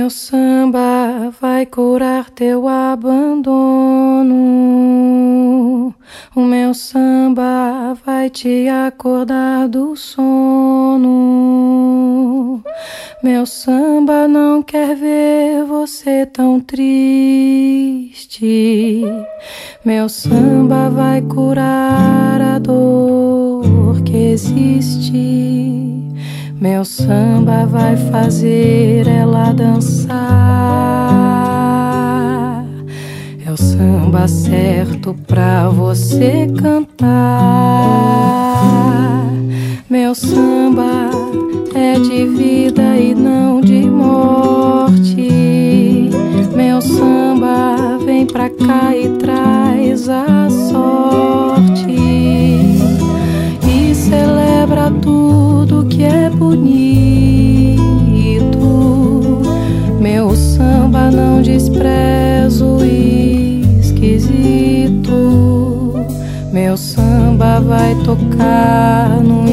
Meu samba vai curar teu abandono. O meu samba vai te acordar do sono. Meu samba não quer ver você tão triste. Meu samba vai curar a dor que existe. Meu samba vai fazer ela dançar. É o samba certo pra você cantar. Meu samba é de vida e não de morte. Meu samba vem pra cá e traz a sorte e celebra tudo que é bonito. Meu samba não despreza o esquisito. Meu samba vai tocar no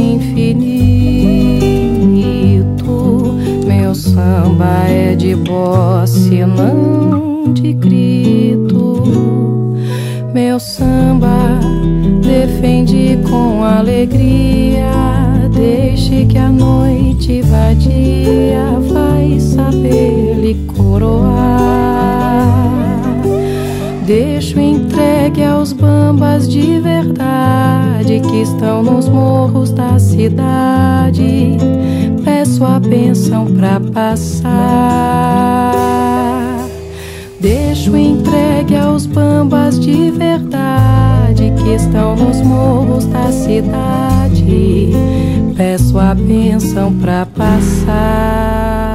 infinito. Meu samba é de bossa, não de grito. Meu samba defende com alegria. Deixe que a noite vadia vai saber lhe coroar. Deixo entregue aos bambas de verdade que estão nos morros da cidade. Peço a bênção pra passar. Deixo entregue aos bambas de verdade que estão nos morros da cidade. Peço a bênção pra passar.